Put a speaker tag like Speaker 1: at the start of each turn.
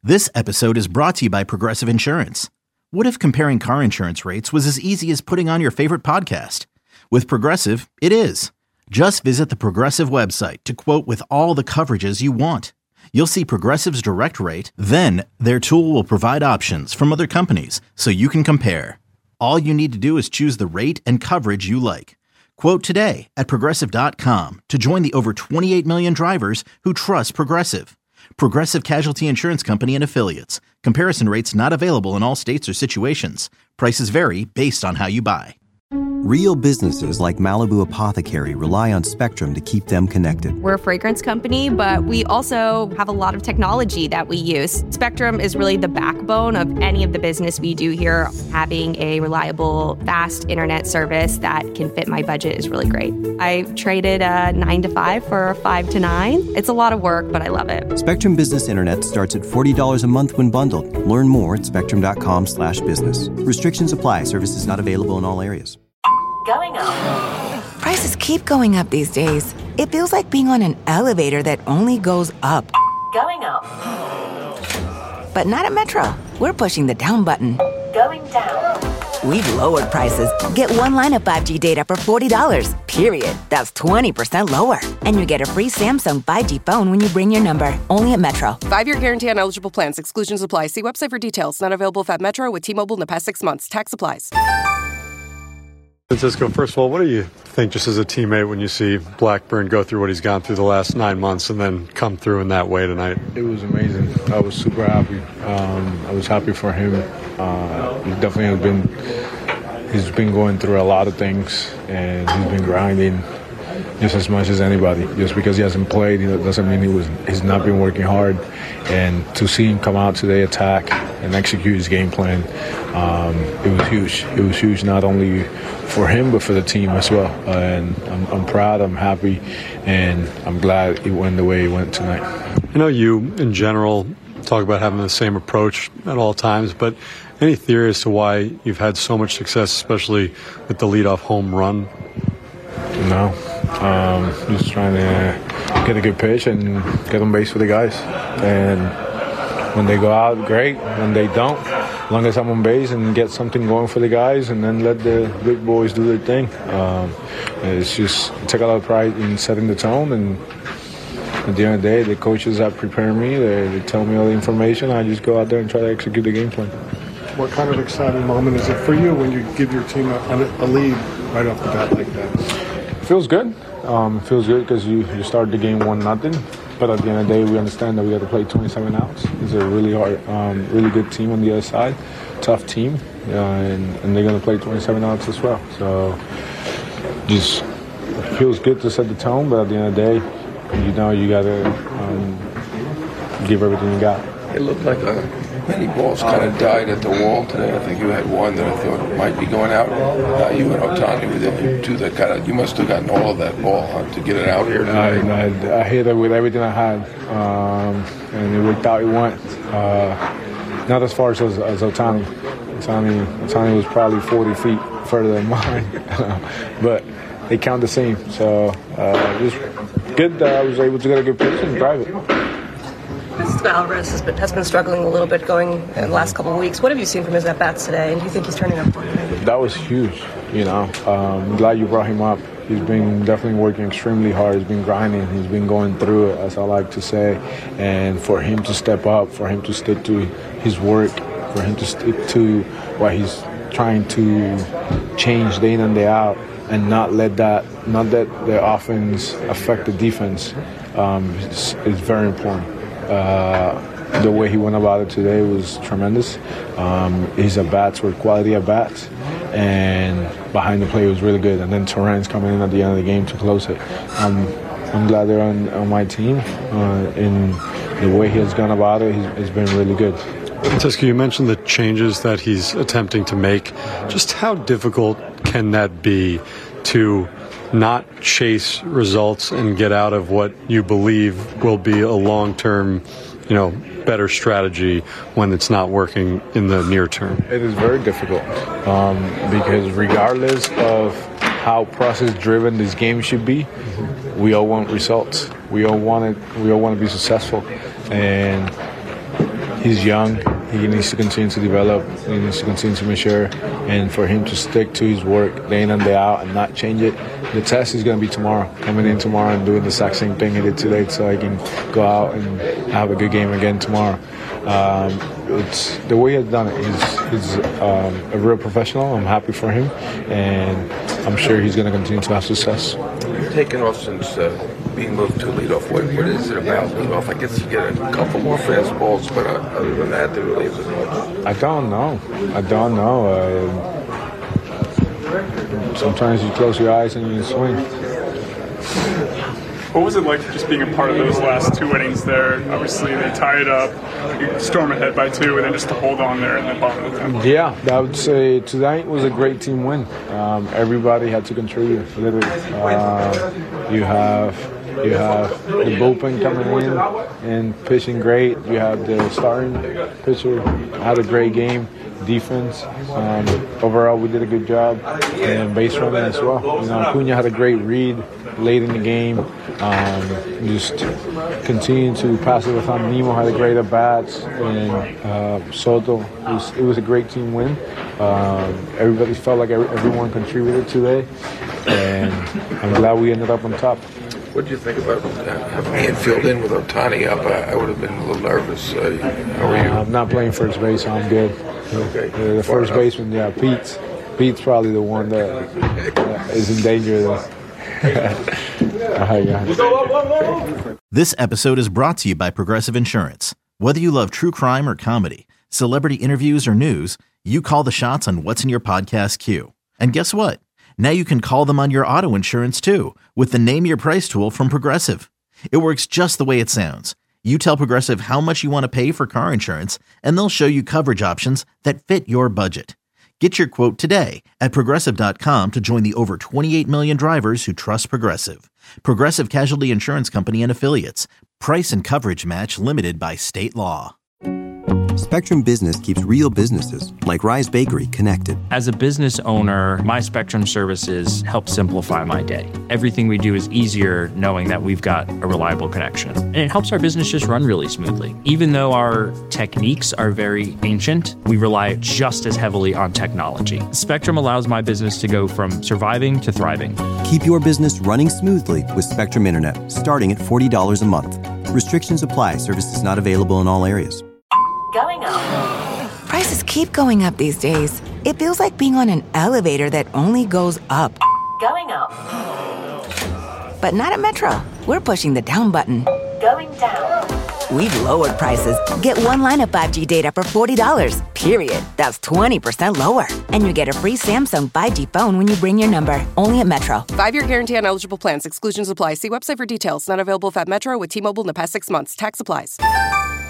Speaker 1: This episode is brought to you by Progressive Insurance. What if comparing car insurance rates was as easy as putting on your favorite podcast? With Progressive, it is. Just visit the Progressive website to quote with all the coverages you want. You'll see Progressive's direct rate, then their tool will provide options from other companies so you can compare. All you need to do is choose the rate and coverage you like. Quote today at Progressive.com to join the over 28 million drivers who trust Progressive. Progressive Casualty Insurance Company and Affiliates. Comparison rates not available in all states or situations. Prices vary based on how you buy.
Speaker 2: Real businesses like Malibu Apothecary rely on Spectrum to keep them connected.
Speaker 3: We're a fragrance company, but we also have a lot of technology that we use. Spectrum is really the backbone of any of the business we do here. Having a reliable, fast internet service that can fit my budget is really great. I traded a 9 to 5 for a 5 to 9. It's a lot of work, but I love it.
Speaker 2: Spectrum Business Internet starts at $40 a month when bundled. Learn more at spectrum.com/business. Restrictions apply. Services not available in all areas.
Speaker 4: Going up.
Speaker 5: Prices keep going up these days. It feels like being on an elevator that only goes up.
Speaker 4: Going up.
Speaker 5: But not at Metro. We're pushing the down button.
Speaker 4: Going down.
Speaker 5: We've lowered prices. Get one line of 5G data for $40, period. That's 20% lower. And you get a free Samsung 5G phone when you bring your number. Only at Metro.
Speaker 6: 5-year guarantee on eligible plans. Exclusions apply. See website for details. Not available at Metro with T-Mobile in the past 6 months. Tax applies.
Speaker 7: Francisco, first of all, what do you think just as a teammate when you see Blackburn go through what he's gone through the last 9 months and then come through in that way tonight?
Speaker 8: It was amazing. I was super happy. I was happy for him. He definitely he's been going through a lot of things, and he's been grinding just as much as anybody. Just because he hasn't played, doesn't mean he's not been working hard. And to see him come out today, attack, and execute his game plan, it was huge. It was huge not only for him but for the team as well. And I'm proud, I'm happy, and I'm glad it went the way it went tonight.
Speaker 7: I know you, in general, talk about having the same approach at all times, but any theory as to why you've had so much success, especially with the leadoff home run?
Speaker 8: No. Just trying to get a good pitch and get on base for the guys. And when they go out, great. When they don't, as long as I'm on base and get something going for the guys, and then let the big boys do their thing. It's just take a lot of pride in setting the tone. And at the end of the day, the coaches that prepare me, they tell me all the information. I just go out there and try to execute the game plan.
Speaker 9: What kind of exciting moment is it for you when you give your team a lead right off the bat like that?
Speaker 8: It feels good. It feels good because you start the game 1-0. But at the end of the day, we understand that we got to play 27 outs. It's a really hard, really good team on the other side, tough team, and they're going to play 27 outs as well. So just it feels good to set the tone, but at the end of the day, you got to give everything you got.
Speaker 10: It looked like many balls kind of died at the wall today. I think you had one that I thought might be going out. You and Ohtani with two that you must have gotten all of that ball to get it out here today.
Speaker 8: I hit it with everything I had, and it worked out. It went not as far as Ohtani. Ohtani was probably 40 feet further than mine, but they count the same. So it was good that I was able to get a good pitch and drive it.
Speaker 6: Alvarez has been struggling a little bit going in the last couple of weeks. What have you seen from his at-bats today, and do you think he's turning up for you?
Speaker 8: That was huge, I'm glad you brought him up. He's been definitely working extremely hard. He's been grinding. He's been going through it, as I like to say. And for him to step up, for him to stick to his work, for him to stick to what he's trying to change day in and day out, and not let the offense affect the defense, is very important. The way he went about it today was tremendous. His at-bats were quality at-bats, and behind the play was really good. And then Torrens coming in at the end of the game to close it. I'm glad they're on my team, and the way he has gone about it has been really good.
Speaker 7: Francisco, you mentioned the changes that he's attempting to make. Just how difficult can that be to not chase results and get out of what you believe will be a long-term, better strategy when it's not working in the near term?
Speaker 8: It is very difficult because regardless of how process-driven this game should be, we all want results. We all want to be successful, and He's young. He needs to continue to develop. He needs to continue to mature. And for him to stick to his work day in and day out and not change it, the test is going to be tomorrow. Coming in tomorrow and doing the exact same thing he did today so I can go out and have a good game again tomorrow. It's the way he's done it. He's a real professional. I'm happy for him. And I'm sure he's going to continue to have success.
Speaker 10: You've taken off since being moved to leadoff. What is it about leadoff? I guess you get a couple more fastballs, but other than that, there really isn't much.
Speaker 8: I don't know. Sometimes you close your eyes and you swing.
Speaker 11: What was it like just being a part of those last two innings there? Obviously, they tie it up, you storm ahead by 2, and then just to hold on there in the bottom of the 10th.
Speaker 8: Yeah, I would say tonight was a great team win. Everybody had to contribute. Literally, you have the bullpen coming in and pitching great. You have the starting pitcher had a great game. Defense. Overall, we did a good job. And base running as well. Acuna had a great read late in the game. Just continuing to pass it with him. Nemo had a great at bats. And Soto. It was a great team win. Everybody felt like everyone contributed today. And I'm glad we ended up on top.
Speaker 10: What do you think about having the infield in with Ohtani up? I would have been a little nervous. How are you?
Speaker 8: I'm not playing first base, so I'm good.
Speaker 10: Okay.
Speaker 8: The first baseman, Pete's probably the one that is in danger.
Speaker 1: This episode is brought to you by Progressive Insurance. Whether you love true crime or comedy, celebrity interviews or news, you call the shots on what's in your podcast queue. And guess what? Now you can call them on your auto insurance too with the Name Your Price tool from Progressive. It works just the way it sounds. You tell Progressive how much you want to pay for car insurance, and they'll show you coverage options that fit your budget. Get your quote today at Progressive.com to join the over 28 million drivers who trust Progressive. Progressive Casualty Insurance Company and Affiliates. Price and coverage match limited by state law.
Speaker 2: Spectrum Business keeps real businesses, like Rise Bakery, connected.
Speaker 12: As a business owner, my Spectrum services help simplify my day. Everything we do is easier knowing that we've got a reliable connection. And it helps our business just run really smoothly. Even though our techniques are very ancient, we rely just as heavily on technology. Spectrum allows my business to go from surviving to thriving.
Speaker 2: Keep your business running smoothly with Spectrum Internet, starting at $40 a month. Restrictions apply. Services not available in all areas.
Speaker 4: Going up.
Speaker 5: Prices keep going up these days. It feels like being on an elevator that only goes up.
Speaker 4: Going up.
Speaker 5: But not at Metro. We're pushing the down button.
Speaker 4: Going down.
Speaker 5: We've lowered prices. Get one line of 5G data for $40, period. That's 20% lower. And you get a free Samsung 5G phone when you bring your number. Only at Metro.
Speaker 6: 5-year guarantee on eligible plans. Exclusions apply. See website for details. Not available at Metro with T-Mobile in the past 6 months. Tax applies.